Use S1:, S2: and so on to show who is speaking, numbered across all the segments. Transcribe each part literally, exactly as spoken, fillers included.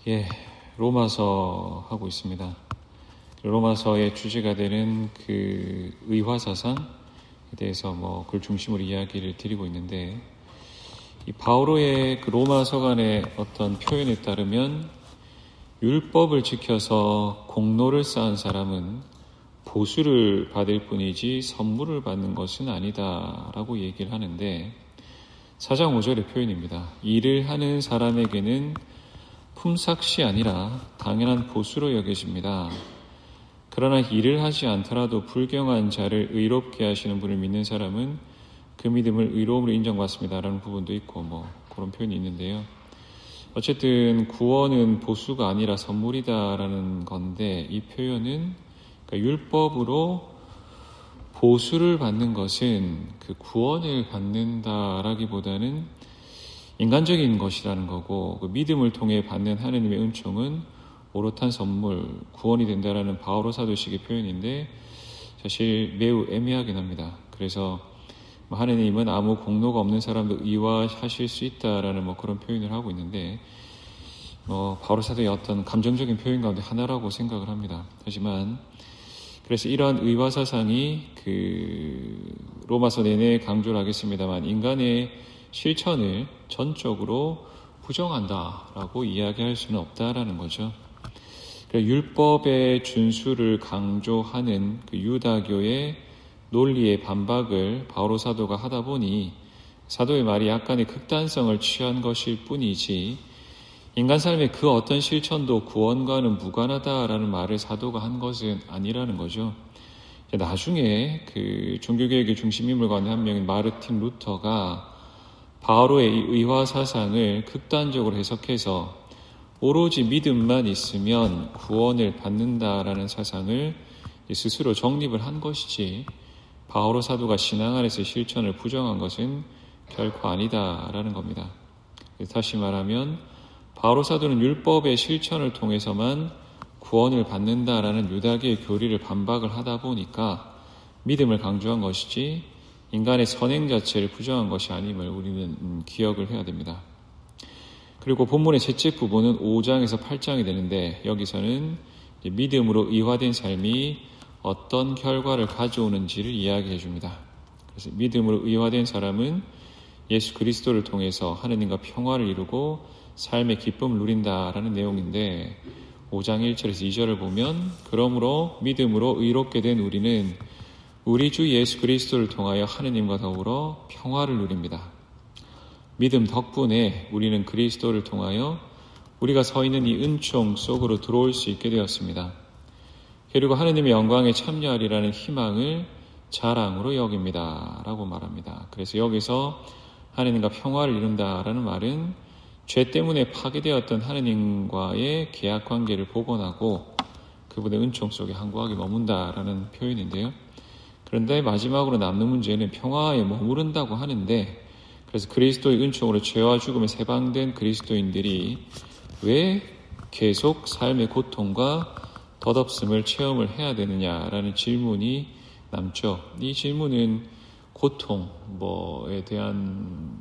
S1: 예, 로마서 하고 있습니다. 로마서의 주제가 되는 그 의화사상에 대해서 뭐 그걸 중심으로 이야기를 드리고 있는데, 이 바오로의 그 로마서간의 어떤 표현에 따르면 율법을 지켜서 공로를 쌓은 사람은 보수를 받을 뿐이지 선물을 받는 것은 아니다라고 얘기를 하는데, 사 장 오 절의 표현입니다. 일을 하는 사람에게는 품삯이 아니라 당연한 보수로 여겨집니다. 그러나 일을 하지 않더라도 불경한 자를 의롭게 하시는 분을 믿는 사람은 그 믿음을 의로움으로 인정받습니다라는 부분도 있고 뭐 그런 표현이 있는데요. 어쨌든 구원은 보수가 아니라 선물이다라는 건데, 이 표현은 그러니까 율법으로 보수를 받는 것은 그 구원을 받는다라기보다는 인간적인 것이라는 거고, 그 믿음을 통해 받는 하느님의 은총은 오롯한 선물, 구원이 된다라는 바오로 사도식의 표현인데 사실 매우 애매하긴 합니다. 그래서 하느님은 아무 공로가 없는 사람도 의화하실 수 있다라는 뭐 그런 표현을 하고 있는데, 뭐 바오로 사도의 어떤 감정적인 표현 가운데 하나라고 생각을 합니다. 하지만 그래서 이러한 의화 사상이 그 로마서 내내 강조를 하겠습니다만, 인간의 실천을 전적으로 부정한다라고 이야기할 수는 없다라는 거죠. 그러니까 율법의 준수를 강조하는 그 유다교의 논리의 반박을 바오로 사도가 하다 보니 사도의 말이 약간의 극단성을 취한 것일 뿐이지, 인간 삶의 그 어떤 실천도 구원과는 무관하다라는 말을 사도가 한 것은 아니라는 거죠. 나중에 그 종교개혁의 중심 인물 가운데 한 명인 마르틴 루터가 바오로의 이 의화 사상을 극단적으로 해석해서 오로지 믿음만 있으면 구원을 받는다라는 사상을 스스로 정립을 한 것이지, 바오로 사도가 신앙 안에서의 실천을 부정한 것은 결코 아니다라는 겁니다. 다시 말하면 바오로 사도는 율법의 실천을 통해서만 구원을 받는다라는 유다교의 교리를 반박을 하다 보니까 믿음을 강조한 것이지 인간의 선행 자체를 부정한 것이 아님을 우리는 기억을 해야 됩니다. 그리고 본문의 셋째 부분은 오 장에서 팔 장이 되는데, 여기서는 믿음으로 의화된 삶이 어떤 결과를 가져오는지를 이야기해 줍니다. 그래서 믿음으로 의화된 사람은 예수 그리스도를 통해서 하느님과 평화를 이루고 삶의 기쁨을 누린다라는 내용인데, 오 장 일 절에서 이 절을 보면, 그러므로 믿음으로 의롭게 된 우리는 우리 주 예수 그리스도를 통하여 하느님과 더불어 평화를 누립니다. 믿음 덕분에 우리는 그리스도를 통하여 우리가 서 있는 이 은총 속으로 들어올 수 있게 되었습니다. 그리고 하느님의 영광에 참여하리라는 희망을 자랑으로 여깁니다 라고 말합니다. 그래서 여기서 하느님과 평화를 이룬다라는 말은 죄 때문에 파괴되었던 하느님과의 계약관계를 복원하고 그분의 은총 속에 항구하게 머문다라는 표현인데요. 그런데 마지막으로 남는 문제는 평화에 머무른다고 하는데, 그래서 그리스도의 은총으로 죄와 죽음에 해방된 그리스도인들이 왜 계속 삶의 고통과 덧없음을 체험을 해야 되느냐라는 질문이 남죠. 이 질문은 고통 뭐에 대한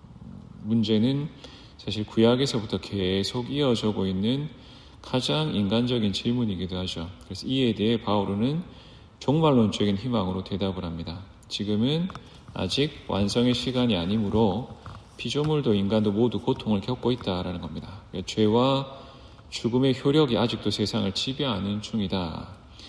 S1: 문제는 사실 구약에서부터 계속 이어져고 있는 가장 인간적인 질문이기도 하죠. 그래서 이에 대해 바오로는 종말론적인 희망으로 대답을 합니다. 지금은 아직 완성의 시간이 아니므로 피조물도 인간도 모두 고통을 겪고 있다라는 겁니다. 그러니까 죄와 죽음의 효력이 아직도 세상을 지배하는 중이다.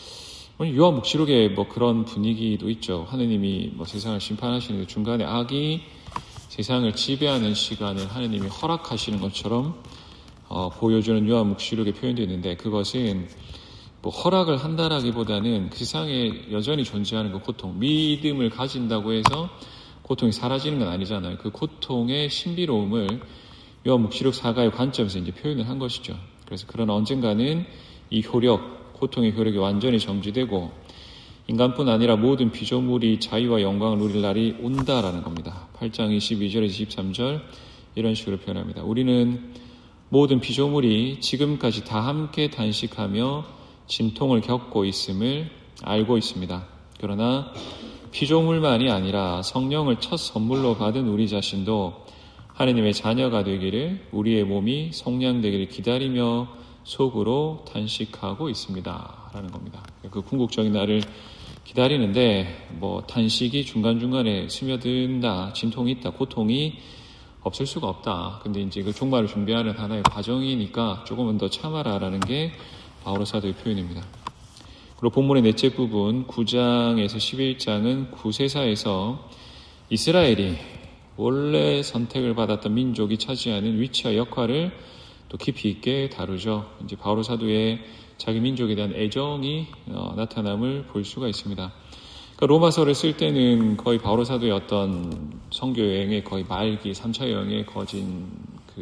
S1: 요한묵시록에 뭐 그런 분위기도 있죠. 하느님이 뭐 세상을 심판하시는데 중간에 악이 세상을 지배하는 시간을 하느님이 허락하시는 것처럼 어, 보여주는 요한묵시록에 표현되어 있는데, 그것은 뭐 허락을 한다라기보다는 그 세상에 여전히 존재하는 그 고통, 믿음을 가진다고 해서 고통이 사라지는 건 아니잖아요. 그 고통의 신비로움을 요한묵시록 사가의 관점에서 이제 표현을 한 것이죠. 그래서 그러나 언젠가는 이 효력, 고통의 효력이 완전히 정지되고 인간뿐 아니라 모든 피조물이 자유와 영광을 누릴 날이 온다라는 겁니다. 팔 장 이십이 절에서 이십삼 절 이런 식으로 표현합니다. 우리는 모든 피조물이 지금까지 다 함께 단식하며 진통을 겪고 있음을 알고 있습니다. 그러나 피조물만이 아니라 성령을 첫 선물로 받은 우리 자신도 하느님의 자녀가 되기를, 우리의 몸이 성량되기를 기다리며 속으로 탄식하고 있습니다. 라는 겁니다. 그 궁극적인 날을 기다리는데 뭐 탄식이 중간중간에 스며든다, 진통이 있다, 고통이 없을 수가 없다. 근데 이제 그 종말을 준비하는 하나의 과정이니까 조금은 더 참아라라는 게 바오로 사도의 표현입니다. 그리고 본문의 넷째 부분 구 장에서 십일 장은 구세사에서 이스라엘이 원래 선택을 받았던 민족이 차지하는 위치와 역할을 또 깊이 있게 다루죠. 이제 바오로 사도의 자기 민족에 대한 애정이 어, 나타남을 볼 수가 있습니다. 그러니까 로마서를 쓸 때는 거의 바오로 사도의 어떤 선교 여행의 거의 말기 삼 차 여행의 거진 그,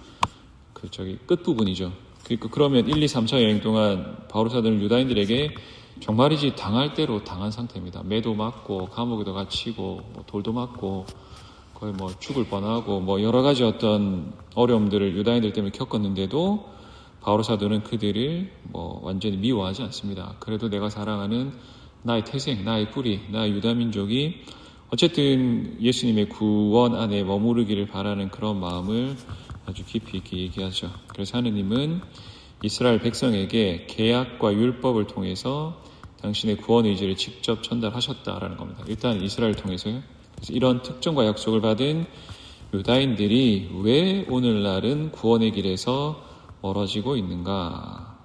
S1: 그 저기 끝 부분이죠. 그러니까 그러면 일, 이, 삼 차 여행 동안 바오로 사도는 유다인들에게 정말이지 당할 대로 당한 상태입니다. 매도 맞고 감옥에도 갇히고 뭐 돌도 맞고 거의 뭐 죽을 뻔하고 뭐 여러 가지 어떤 어려움들을 유다인들 때문에 겪었는데도 바오로 사도는 그들을 뭐 완전히 미워하지 않습니다. 그래도 내가 사랑하는 나의 태생, 나의 뿌리, 나의 유다 민족이 어쨌든 예수님의 구원 안에 머무르기를 바라는 그런 마음을 아주 깊이 있게 얘기하죠. 그래서 하느님은 이스라엘 백성에게 계약과 율법을 통해서 당신의 구원 의지를 직접 전달하셨다라는 겁니다. 일단 이스라엘을 통해서요. 그래서 이런 특정과 약속을 받은 유다인들이 왜 오늘날은 구원의 길에서 멀어지고 있는가?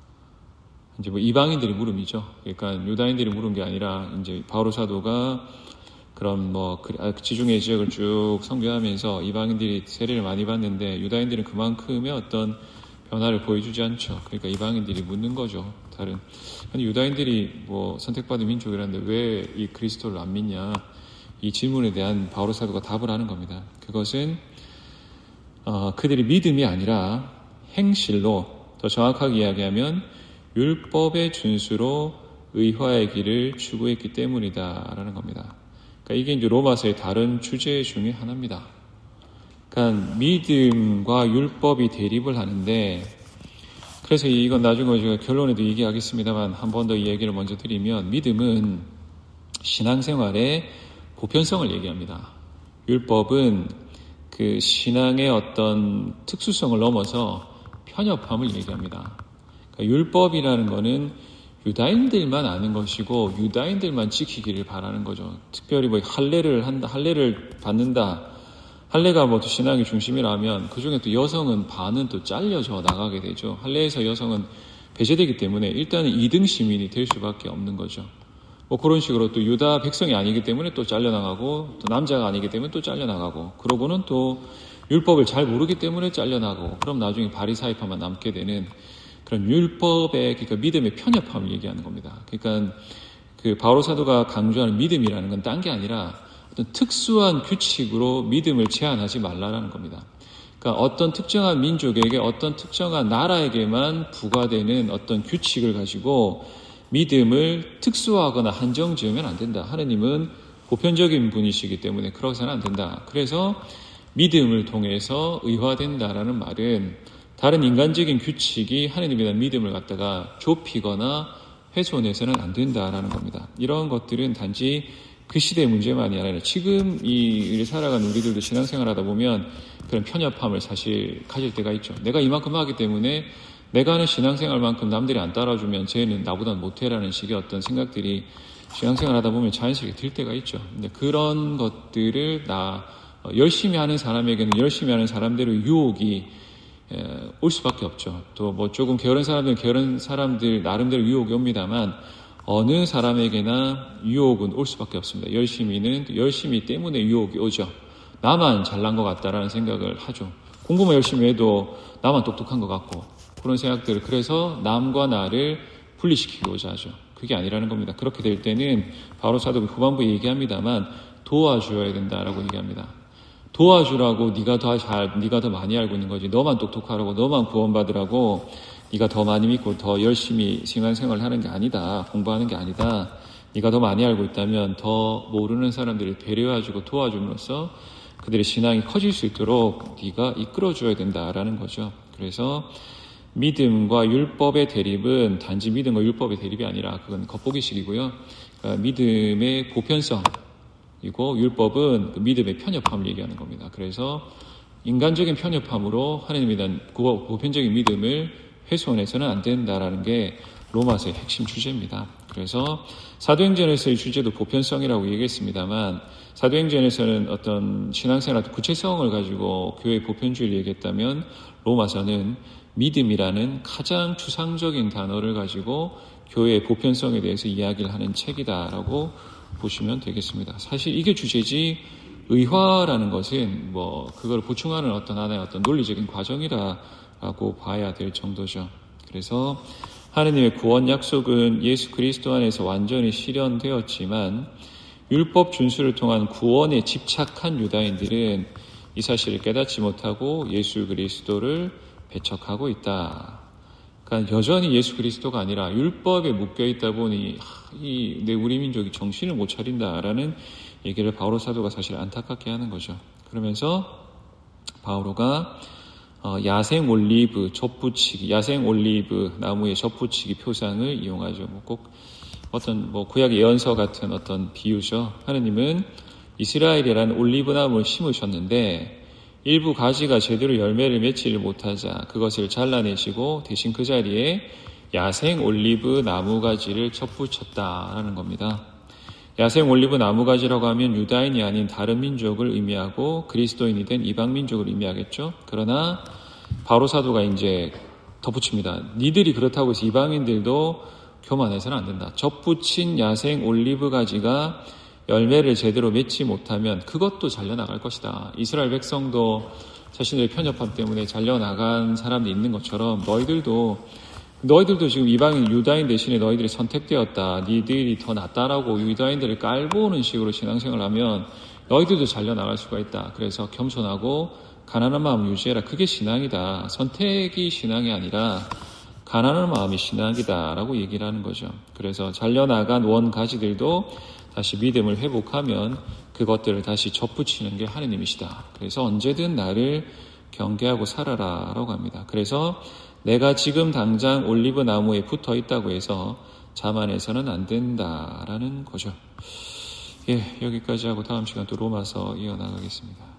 S1: 이제 뭐 이방인들이 물음이죠. 그러니까 유다인들이 물은 게 아니라 이제 바오로 사도가 그런 뭐 지중해 지역을 쭉 선교하면서 이방인들이 세례를 많이 받는데 유다인들은 그만큼의 어떤 변화를 보여주지 않죠. 그러니까 이방인들이 묻는 거죠. 다른 아니 유다인들이 뭐 선택받은 민족이라는데 왜 이 그리스도를 안 믿냐? 이 질문에 대한 바오로 사도가 답을 하는 겁니다. 그것은 어, 그들이 믿음이 아니라 행실로, 더 정확하게 이야기하면 율법의 준수로 의화의 길을 추구했기 때문이다라는 겁니다. 그러니까 이게 이제 로마서의 다른 주제 중에 하나입니다. 그러니까 믿음과 율법이 대립을 하는데, 그래서 이건 나중에 제가 결론에도 얘기하겠습니다만 한 번 더 이 얘기를 먼저 드리면, 믿음은 신앙생활의 보편성을 얘기합니다. 율법은 그 신앙의 어떤 특수성을 넘어서 편협함을 얘기합니다. 그러니까 율법이라는 거는 유다인들만 아는 것이고 유다인들만 지키기를 바라는 거죠. 특별히 뭐 할례를 한다, 할례를 받는다. 할례가 뭐 신앙의 중심이라면 그 중에 또 여성은 반은 또 잘려져 나가게 되죠. 할례에서 여성은 배제되기 때문에 일단은 이 등 시민이 될 수밖에 없는 거죠. 뭐 그런 식으로 또 유다 백성이 아니기 때문에 또 잘려나가고, 또 남자가 아니기 때문에 또 잘려나가고, 그러고는 또 율법을 잘 모르기 때문에 잘려나가고, 그럼 나중에 바리사이파만 남게 되는 그런 율법의, 그러니까 믿음의 편협함을 얘기하는 겁니다. 그러니까 그 바오로 사도가 강조하는 믿음이라는 건 딴 게 아니라 어떤 특수한 규칙으로 믿음을 제한하지 말라라는 겁니다. 그러니까 어떤 특정한 민족에게, 어떤 특정한 나라에게만 부과되는 어떤 규칙을 가지고 믿음을 특수화하거나 한정 지으면 안 된다. 하느님은 보편적인 분이시기 때문에 그러서는 안 된다. 그래서 믿음을 통해서 의화된다라는 말은 다른 인간적인 규칙이 하느님에 대한 믿음을 갖다가 좁히거나 훼손해서는 안 된다라는 겁니다. 이런 것들은 단지 그 시대의 문제만이 아니라 지금 이 살아가는 우리들도 신앙생활 하다 보면 그런 편협함을 사실 가질 때가 있죠. 내가 이만큼 하기 때문에 내가 하는 신앙생활만큼 남들이 안 따라주면 쟤는 나보다는 못해라는 식의 어떤 생각들이 신앙생활 하다 보면 자연스럽게 들 때가 있죠. 근데 그런 것들을 나 열심히 하는 사람에게는 열심히 하는 사람대로 유혹이 올 수밖에 없죠. 또 뭐 조금 게으른 사람들은 게으른 사람들 나름대로 유혹이 옵니다만 어느 사람에게나 유혹은 올 수밖에 없습니다. 열심히는 열심히 때문에 유혹이 오죠. 나만 잘난 것 같다라는 생각을 하죠. 공부만 열심히 해도 나만 똑똑한 것 같고 그런 생각들을, 그래서 남과 나를 분리시키고자 하죠. 그게 아니라는 겁니다. 그렇게 될 때는 바오로 사도가 후반부에 얘기합니다만 도와줘야 된다라고 얘기합니다. 도와주라고 네가 더 잘, 네가 더 많이 알고 있는 거지. 너만 똑똑하라고, 너만 구원받으라고, 네가 더 많이 믿고 더 열심히 신앙생활을 하는 게 아니다. 공부하는 게 아니다. 네가 더 많이 알고 있다면 더 모르는 사람들을 배려해주고 도와줌으로써 그들의 신앙이 커질 수 있도록 네가 이끌어줘야 된다라는 거죠. 그래서 믿음과 율법의 대립은 단지 믿음과 율법의 대립이 아니라 그건 겉보기식이고요. 그러니까 믿음의 보편성이고 율법은 그 믿음의 편협함을 얘기하는 겁니다. 그래서 인간적인 편협함으로 하나님에 대한 보편적인 믿음을 훼손해서는 안 된다라는 게 로마서의 핵심 주제입니다. 그래서 사도행전에서의 주제도 보편성이라고 얘기했습니다만 사도행전에서는 어떤 신앙생활 구체성을 가지고 교회의 보편주의를 얘기했다면 로마서는 믿음이라는 가장 추상적인 단어를 가지고 교회의 보편성에 대해서 이야기를 하는 책이다라고 보시면 되겠습니다. 사실 이게 주제지 의화라는 것은 뭐 그걸 보충하는 어떤 하나의 어떤 논리적인 과정이라고 봐야 될 정도죠. 그래서 하느님의 구원 약속은 예수 그리스도 안에서 완전히 실현되었지만 율법 준수를 통한 구원에 집착한 유다인들은 이 사실을 깨닫지 못하고 예수 그리스도를 배척하고 있다. 그러니까 여전히 예수 그리스도가 아니라 율법에 묶여있다 보니 이 내 우리 민족이 정신을 못 차린다라는 얘기를 바오로 사도가 사실 안타깝게 하는 거죠. 그러면서 바오로가 어, 야생 올리브 접붙이기, 야생 올리브 나무의 접붙이기 표상을 이용하죠. 뭐 꼭 어떤 뭐 구약 예언서 같은 어떤 비유죠. 하느님은 이스라엘이라는 올리브 나무를 심으셨는데 일부 가지가 제대로 열매를 맺지를 못하자 그것을 잘라내시고 대신 그 자리에 야생 올리브 나무 가지를 접붙였다라는 겁니다. 야생 올리브 나무 가지라고 하면 유다인이 아닌 다른 민족을 의미하고 그리스도인이 된 이방 민족을 의미하겠죠. 그러나 바오로 사도가 이제 덧붙입니다. 니들이 그렇다고 해서 이방인들도 교만해서는 안 된다. 접붙인 야생 올리브 가지가 열매를 제대로 맺지 못하면 그것도 잘려나갈 것이다. 이스라엘 백성도 자신들의 편협함 때문에 잘려나간 사람들이 있는 것처럼 너희들도 너희들도 지금 이방인 유다인 대신에 너희들이 선택되었다. 니들이 더 낫다라고 유다인들을 깔고 오는 식으로 신앙생활을 하면 너희들도 잘려나갈 수가 있다. 그래서 겸손하고 가난한 마음 유지해라. 그게 신앙이다. 선택이 신앙이 아니라 가난한 마음이 신앙이다라고 얘기를 하는 거죠. 그래서 잘려나간 원가지들도 다시 믿음을 회복하면 그것들을 다시 접붙이는 게 하느님이시다. 그래서 언제든 나를 경계하고 살아라라고 합니다. 그래서 내가 지금 당장 올리브 나무에 붙어 있다고 해서 자만해서는 안 된다라는 거죠. 예, 여기까지 하고 다음 시간 또 로마서 이어나가겠습니다.